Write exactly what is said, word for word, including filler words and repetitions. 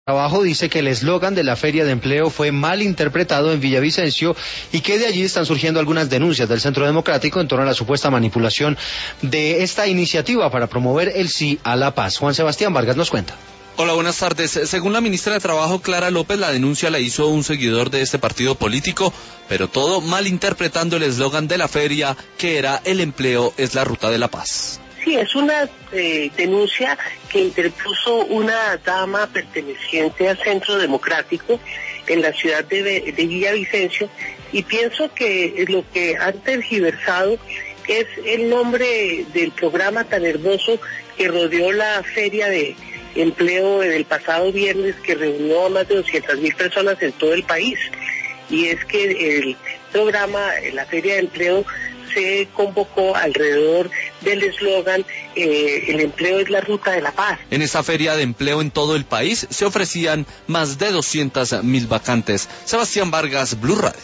Trabajo dice que el eslogan de la Feria de Empleo fue mal interpretado en Villavicencio y que de allí están surgiendo algunas denuncias del Centro Democrático en torno a la supuesta manipulación de esta iniciativa para promover el sí a la paz. Juan Sebastián Vargas nos cuenta. Hola, buenas tardes. Según la ministra de Trabajo, Clara López, la denuncia la hizo un seguidor de este partido político, pero todo malinterpretando el eslogan de la feria, que era "el empleo es la ruta de la paz". Sí, es una eh, denuncia que interpuso una dama perteneciente al Centro Democrático en la ciudad de, de Villavicencio, y pienso que lo que han tergiversado es el nombre del programa tan hermoso que rodeó la Feria de Empleo del pasado viernes, que reunió a más de doscientas mil personas en todo el país. Y es que el programa, la Feria de Empleo, se convocó alrededor del eslogan eh, "el empleo es la ruta de la paz". En esta feria de empleo en todo el país se ofrecían más de doscientas mil vacantes. Sebastián Vargas, Blue Radio.